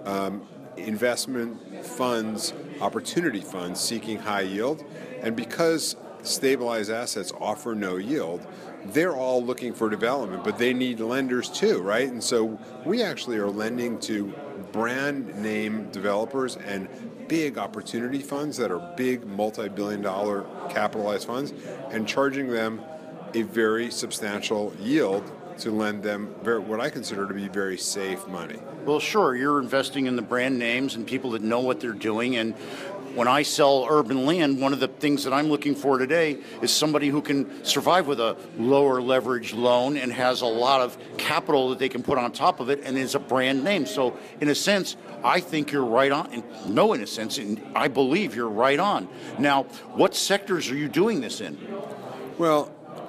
investment funds, opportunity funds seeking high yield. And because stabilized assets offer no yield, they're all looking for development, but they need lenders too, right? And so we actually are lending to brand name developers and big opportunity funds that are big multi-billion-dollar capitalized funds, and charging them a very substantial yield to lend them what I consider to be very safe money. Well, sure, you're investing in the brand names and people that know what they're doing. And when I sell urban land, one of the things that I'm looking for today is somebody who can survive with a lower leverage loan and has a lot of capital that they can put on top of it and is a brand name. So in a sense, I think you're right on. In a sense, and I believe you're right on. Now, what sectors are you doing this in? Well,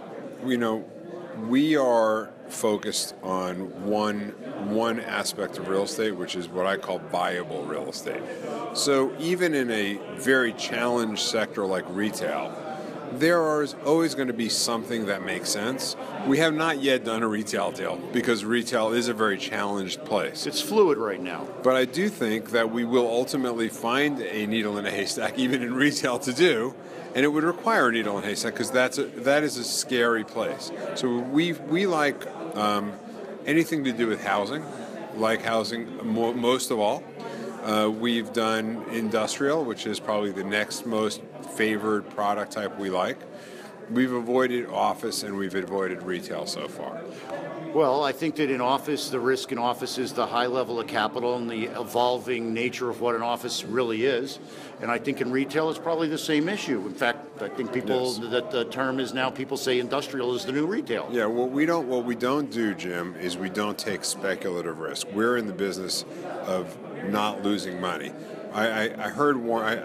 we are focused on one aspect of real estate, which is what I call viable real estate. So even in a very challenged sector like retail, there is always going to be something that makes sense. We have not yet done a retail deal because retail is a very challenged place. It's fluid right now. But I do think that we will ultimately find a needle in a haystack, even in retail, to do. And it would require a needle in a haystack because that is a scary place. So we like anything to do with housing, like housing most of all. We've done industrial, which is probably the next most favored product type we like. We've avoided office and we've avoided retail so far. Well, I think that in office, the risk in office is the high level of capital and the evolving nature of what an office really is. And I think in retail, it's probably the same issue. In fact, I think that the term is now people say industrial is the new retail. Yeah, what we don't do, Jim, is we don't take speculative risk. We're in the business of not losing money. I heard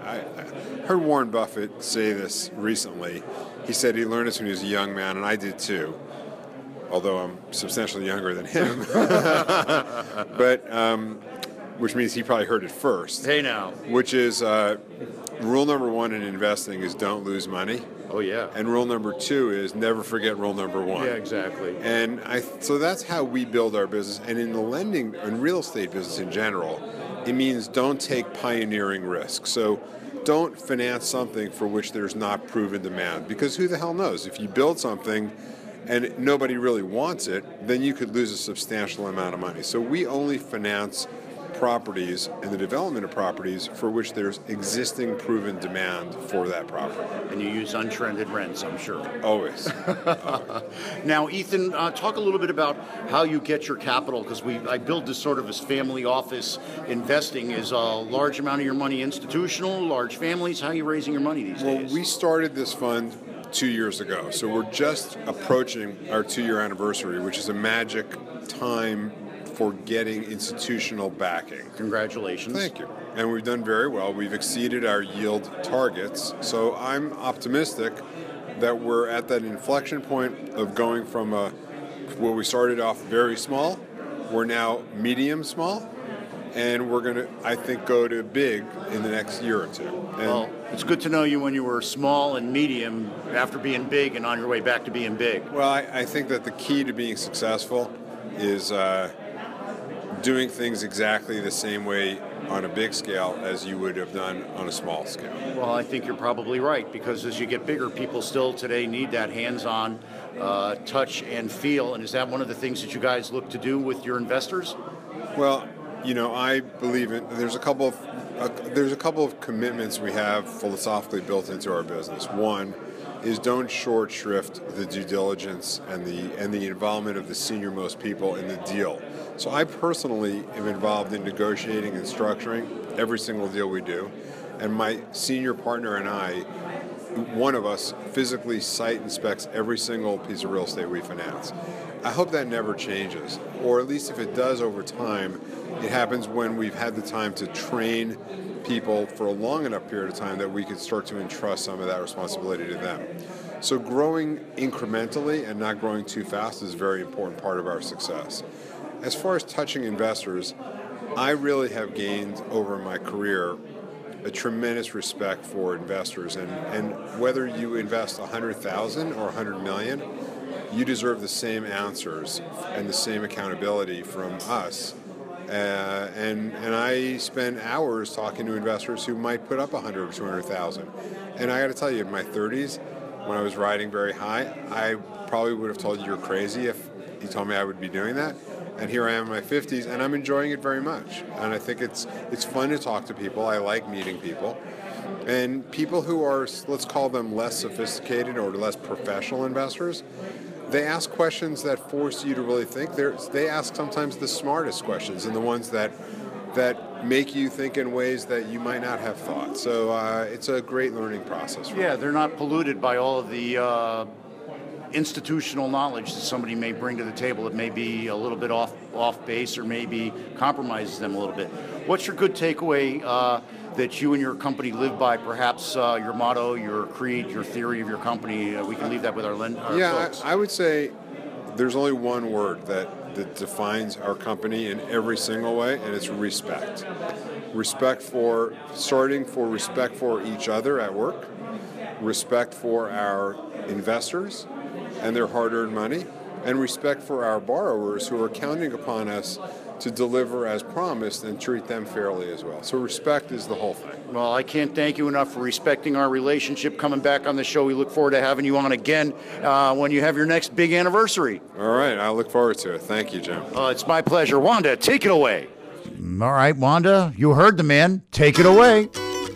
Warren Buffett say this recently. He said he learned this when he was a young man, and I did too, although I'm substantially younger than him. But which means he probably heard it first. Hey now. Which is rule number 1 in investing is don't lose money. Oh yeah. And rule number 2 is never forget rule number 1. Yeah, exactly. And so that's how we build our business. And in the lending and real estate business in general, it means don't take pioneering risks. So don't finance something for which there's not proven demand, because who the hell knows? If you build something and nobody really wants it, then you could lose a substantial amount of money. So we only finance properties and the development of properties for which there's existing proven demand for that property. And you use untrended rents, I'm sure. Always. Now, Ethan, talk a little bit about how you get your capital, because I build this sort of as family office investing. Is a large amount of your money institutional, large families? How are you raising your money these days? Well, we started this fund 2 years ago, so we're just approaching our 2-year anniversary, which is a magic time for getting institutional backing. Congratulations. Thank you. And we've done very well. We've exceeded our yield targets. So I'm optimistic that we're at that inflection point of going from where we started off very small, we're now medium small, and we're going to, I think, go to big in the next year or two. And well, it's good to know you when you were small and medium after being big and on your way back to being big. Well, I think that the key to being successful is doing things exactly the same way on a big scale as you would have done on a small scale. Well, I think you're probably right, because as you get bigger, people still today need that hands-on touch and feel. And is that one of the things that you guys look to do with your investors? Well, I believe there's a couple of commitments we have philosophically built into our business. One is don't short shrift the due diligence and the involvement of the senior-most people in the deal. So I personally am involved in negotiating and structuring every single deal we do, and my senior partner and I, one of us physically site inspects every single piece of real estate we finance. I hope that never changes, or at least if it does over time, it happens when we've had the time to train people for a long enough period of time that we could start to entrust some of that responsibility to them. So growing incrementally and not growing too fast is a very important part of our success. As far as touching investors, I really have gained over my career a tremendous respect for investors, and whether you invest $100,000 or $100 million, you deserve the same answers and the same accountability from us. And I spend hours talking to investors who might put up $100,000 or $200,000. And I got to tell you, in my 30s, when I was riding very high, I probably would have told you you're crazy if you told me I would be doing that. And here I am in my 50s, and I'm enjoying it very much. And I think it's fun to talk to people. I like meeting people. And people who are, let's call them less sophisticated or less professional investors, they ask questions that force you to really think. They ask sometimes the smartest questions and the ones that make you think in ways that you might not have thought. So it's a great learning process. Yeah, they're not polluted by all of the institutional knowledge that somebody may bring to the table that may be a little bit off base or maybe compromises them a little bit. What's your good takeaway that you and your company live by? Perhaps your motto, your creed, your theory of your company. We can leave that with our folks. I would say there's only one word that defines our company in every single way, and it's respect. Respect for each other at work, respect for our investors and their hard-earned money, and respect for our borrowers who are counting upon us to deliver as promised and treat them fairly as well. So respect is the whole thing. Well, I can't thank you enough for respecting our relationship, coming back on the show. We look forward to having you on again when you have your next big anniversary. All right, I look forward to it. Thank you, Jim. It's my pleasure. Wanda, take it away. All right, Wanda, you heard the man. Take it away.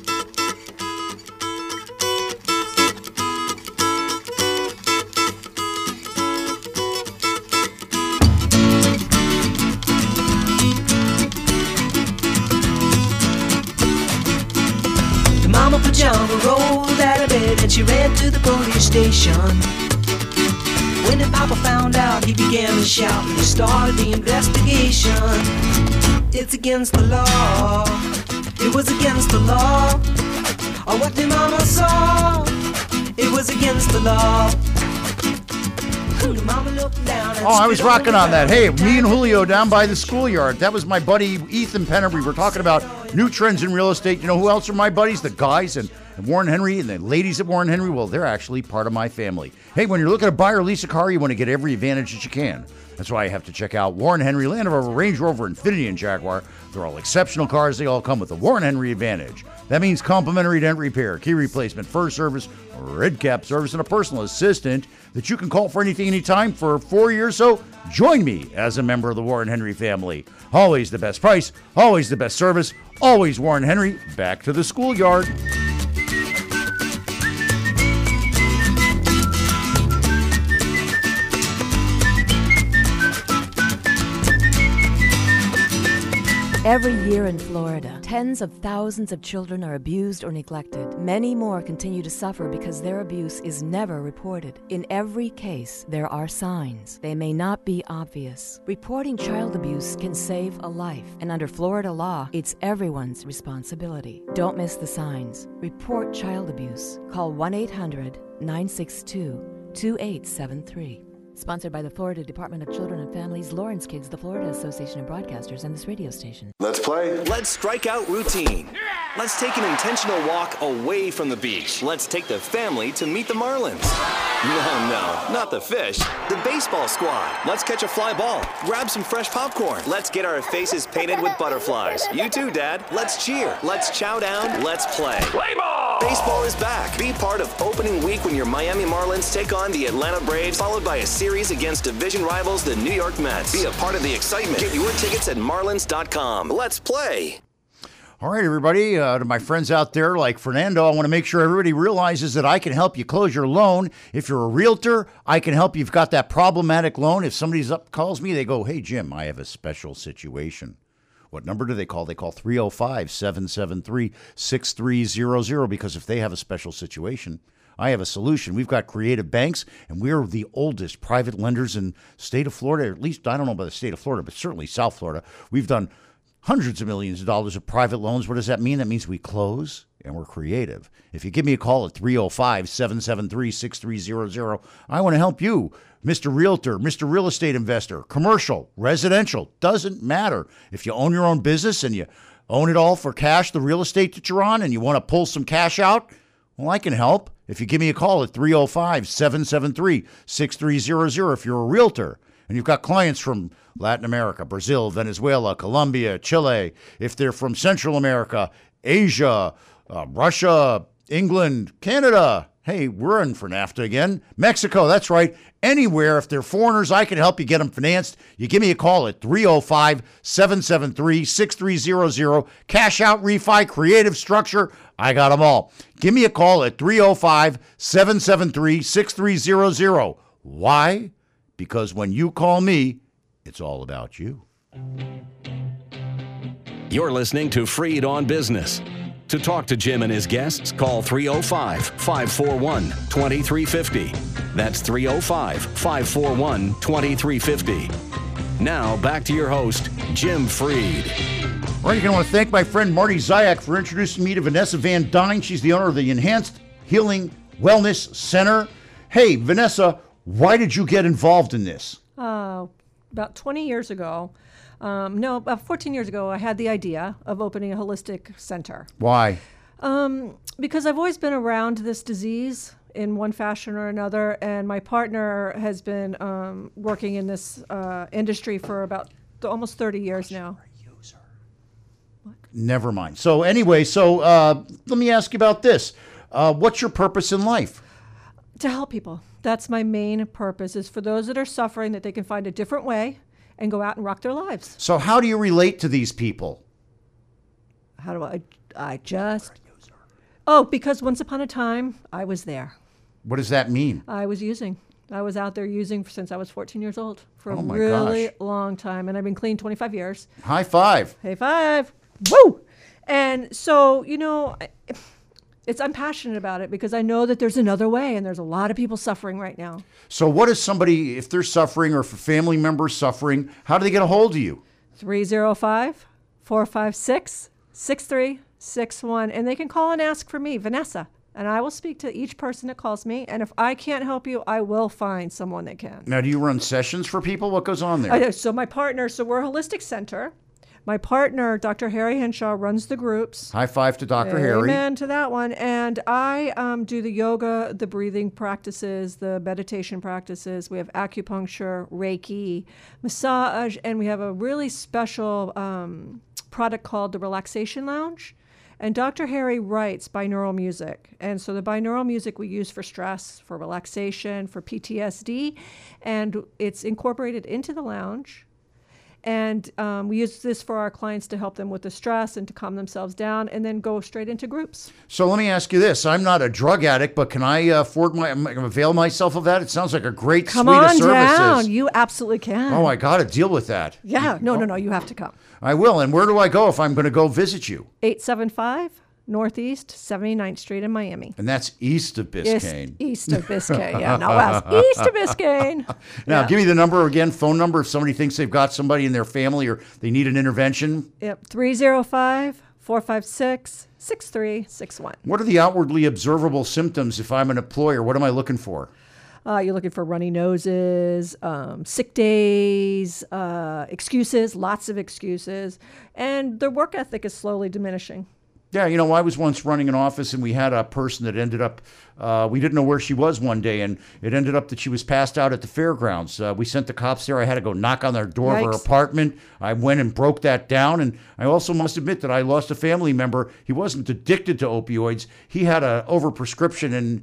Pajama rolled out of bed and she ran to the police station. When the papa found out, he began to shout and he started the investigation. It's against the law, It was against the law. Oh, what the mama saw. It was against the law. The mama looked down and Oh, I was spit on rocking the on that. ground. Hey, me and Julio down by the schoolyard. That was my buddy Ethan Penner. We were talking about new trends in real estate. You know who else are my buddies? The guys and Warren Henry and the ladies at Warren Henry. Well, they're actually part of my family. Hey, when you're looking to buy or lease a car, you want to get every advantage that you can. That's why you have to check out Warren Henry, Land Rover, Range Rover, Infiniti, and Jaguar. They're all exceptional cars. They all come with the Warren Henry Advantage. That means complimentary dent repair, key replacement, first service, red cap service, and a personal assistant that you can call for anything, anytime for 4 years. So join me as a member of the Warren Henry family. Always the best price, always the best service, always Warren Henry. Back to the schoolyard. Every year in Florida, tens of thousands of children are abused or neglected. Many more continue to suffer because their abuse is never reported. In every case, there are signs. They may not be obvious. Reporting child abuse can save a life, and under Florida law, it's everyone's responsibility. Don't miss the signs. Report child abuse. Call 1-800-962-2873. Sponsored by the Florida Department of Children and Families, Lawrence Kids, the Florida Association of Broadcasters, and this radio station. Let's play. Let's strike out routine. Let's take an intentional walk away from the beach. Let's take the family to meet the Marlins. No, not the fish. The baseball squad. Let's catch a fly ball. Grab some fresh popcorn. Let's get our faces painted with butterflies. You too, Dad. Let's cheer. Let's chow down. Let's play. Play ball! Baseball is back. Be part of opening week when your Miami Marlins take on the Atlanta Braves, followed by a series against division rivals, the New York Mets. Be a part of the excitement. Get your tickets at marlins.com. Let's play. All right, everybody, to my friends out there like Fernando, I want to make sure everybody realizes that I can help you close your loan. If you're a realtor, I can help you. You've got that problematic loan. If somebody's calls me, they go, hey, Jim, I have a special situation. What number do they call? They call 305-773-6300 because if they have a special situation, I have a solution. We've got Creative Banks, and we're the oldest private lenders in the state of Florida, or at least I don't know about the state of Florida, but certainly South Florida. We've done hundreds of millions of dollars of private loans. What does that mean? That means we close and we're creative. If you give me a call at 305-773-6300, I want to help you. Mr. Realtor, Mr. Real Estate Investor, commercial, residential, doesn't matter. If you own your own business and you own it all for cash, the real estate that you're on, and you want to pull some cash out, well, I can help. If you give me a call at 305-773-6300, if you're a realtor and you've got clients from Latin America, Brazil, Venezuela, Colombia, Chile, if they're from Central America, Asia, Russia, England, Canada, hey, we're in for NAFTA again. Mexico, that's right. Anywhere, if they're foreigners, I can help you get them financed. You give me a call at 305-773-6300. Cash out, refi, creative structure, I got them all. Give me a call at 305-773-6300. Why? Because when you call me, it's all about you. You're listening to Freed on Business. To talk to Jim and his guests, call 305-541-2350. That's 305-541-2350. Now, back to your host, Jim Freed. All right, you're going to want to thank my friend Marty Zayak for introducing me to Vanessa Van Dyne. She's the owner of the Enhanced Healing Wellness Center. Hey, Vanessa, why did you get involved in this? About 20 years ago, about 14 years ago, I had the idea of opening a holistic center. Why? Because I've always been around this disease in one fashion or another, and my partner has been working in this industry for about almost 30 years now. Never mind. So anyway, let me ask you about this. What's your purpose in life? To help people. That's my main purpose, is for those that are suffering that they can find a different way and go out and rock their lives. So how do you relate to these people? How do I just... Oh, because once upon a time, I was there. What does that mean? I was using. I was out there using since I was 14 years old for a my really gosh. long time. And I've been clean 25 years. High five. High five. Woo! And so, I'm passionate about it because I know that there's another way, and there's a lot of people suffering right now. So what is somebody, if they're suffering or if a family member is suffering, how do they get a hold of you? 305-456-6300. 6361. And they can call and ask for me, Vanessa. And I will speak to each person that calls me. And if I can't help you, I will find someone that can. Now, do you run sessions for people? What goes on there? So my partner, we're a holistic center. My partner, Dr. Harry Henshaw, runs the groups. High five to Dr. Harry. Amen to that one. And I do the yoga, the breathing practices, the meditation practices. We have acupuncture, Reiki, massage, and we have a really special product called the Relaxation Lounge. And Dr. Harry writes binaural music. And so the binaural music we use for stress, for relaxation, for PTSD, and it's incorporated into the lounge. And we use this for our clients to help them with the stress and to calm themselves down, and then go straight into groups. So let me ask you this. I'm not a drug addict, but can I avail myself of that? It sounds like a great suite of services. Come on down. You absolutely can. Oh, I got to deal with that. Yeah. No. You have to come. I will. And where do I go if I'm going to go visit you? 875 Northeast 79th Street in Miami. And that's east of Biscayne. East of Biscayne, yeah, not west. East of Biscayne. Now, give me the number again, phone number, if somebody thinks they've got somebody in their family or they need an intervention. Yep, 305-456-6361. What are the outwardly observable symptoms if I'm an employer? What am I looking for? You're looking for runny noses, sick days, excuses, lots of excuses, and their work ethic is slowly diminishing. Yeah, I was once running an office and we had a person that ended up, we didn't know where she was one day, and it ended up that she was passed out at the fairgrounds. We sent the cops there. I had to go knock on their door of her apartment. I went and broke that down, and I also must admit that I lost a family member. He wasn't addicted to opioids. He had an overprescription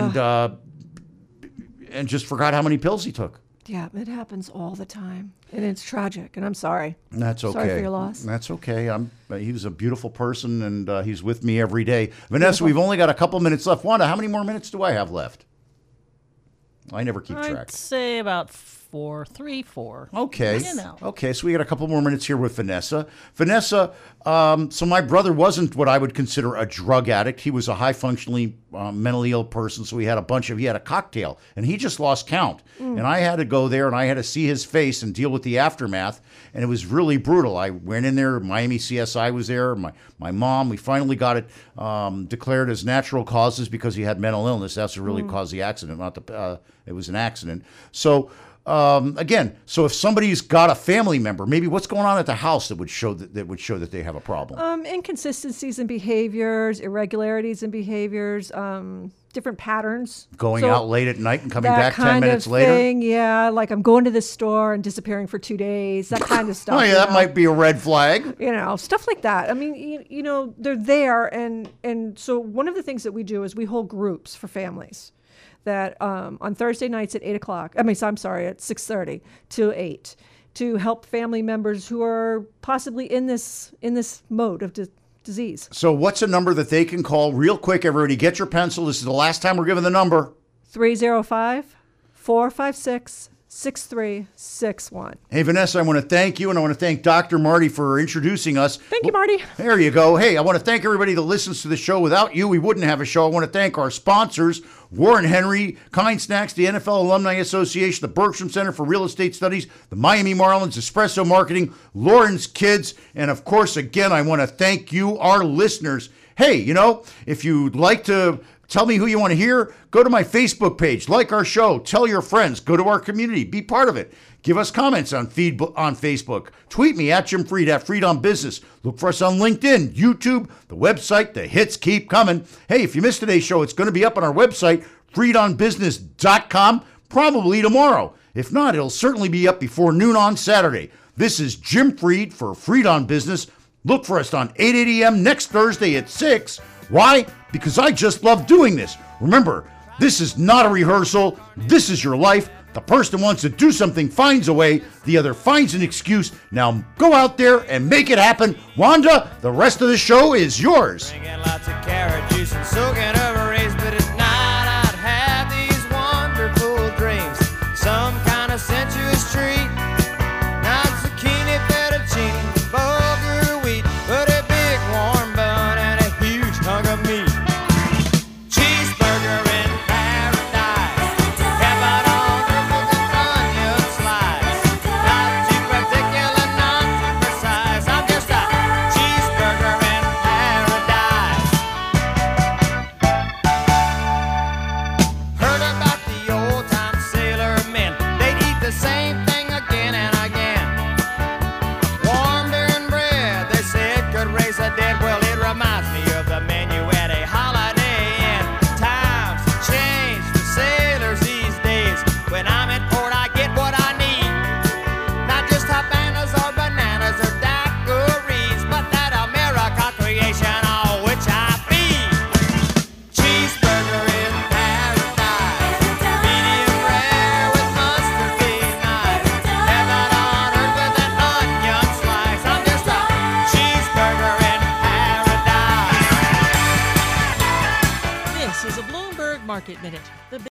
and just forgot how many pills he took. Yeah, it happens all the time, and it's tragic, and I'm sorry. That's okay. Sorry for your loss. That's okay. He was a beautiful person, and he's with me every day. Vanessa, we've only got a couple minutes left. Wanda, how many more minutes do I have left? I never keep track. I'd say about 3, 4. Okay. You know. Okay, so we got a couple more minutes here with Vanessa. Vanessa, so my brother wasn't what I would consider a drug addict. He was a high-functionally mentally ill person, so he had a cocktail, and he just lost count. And I had to go there, and I had to see his face and deal with the aftermath, and it was really brutal. I went in there, Miami CSI was there, my mom. We finally got it declared as natural causes because he had mental illness. That's what really caused the accident, it was an accident. So again, so if somebody's got a family member, maybe what's going on at the house that would show that they have a problem? Inconsistencies in behaviors, irregularities in behaviors, different patterns. Going out late at night and coming back 10 minutes later? Thing, yeah, like I'm going to the store and disappearing for 2 days, that kind of stuff. Oh, yeah, that might be a red flag. Stuff like that. I mean, they're there. And so one of the things that we do is we hold groups for families. That on Thursday nights at 8 o'clock, at 6:30 to 8, to help family members who are possibly in this mode of disease. So what's a number that they can call real quick? Everybody get your pencil. This is the last time we're giving the number. 305-456-6361. Hey, Vanessa, I want to thank you, and I want to thank Dr. Marty for introducing us. Thank you, Marty. There you go. Hey, I want to thank everybody that listens to the show. Without you, we wouldn't have a show. I want to thank our sponsors, Warren Henry, Kind Snacks, the NFL Alumni Association, the Bergstrom Center for Real Estate Studies, the Miami Marlins, Espresso Marketing, Lauren's Kids, and of course, again, I want to thank you, our listeners. Hey, if you'd like to tell me who you want to hear, go to my Facebook page, like our show, tell your friends, go to our community, be part of it. Give us comments on Facebook. Tweet me at Jim Freed, at Freed on Business. Look for us on LinkedIn, YouTube, the website. The hits keep coming. Hey, if you missed today's show, it's going to be up on our website, freedonbusiness.com, probably tomorrow. If not, it'll certainly be up before noon on Saturday. This is Jim Freed for Freed on Business. Look for us on 8 a.m. next Thursday at 6. Why? Because I just love doing this. Remember, this is not a rehearsal. This is your life. The person who wants to do something finds a way. The other finds an excuse. Now go out there and make it happen. Wanda, the rest of the show is yours. Drinking lots of carrot juice and soaking over rays, but at night I'd have these wonderful dreams. Some kind of sensuous treat. Not zucchini, fettuccine, bulgur wheat, but a big warm bun and a huge hunk of meat. Cheeseburger in paradise. Heaven on earth with an onion slice. Not too particular, not too precise. I'm just a cheeseburger in paradise. Market Minute. The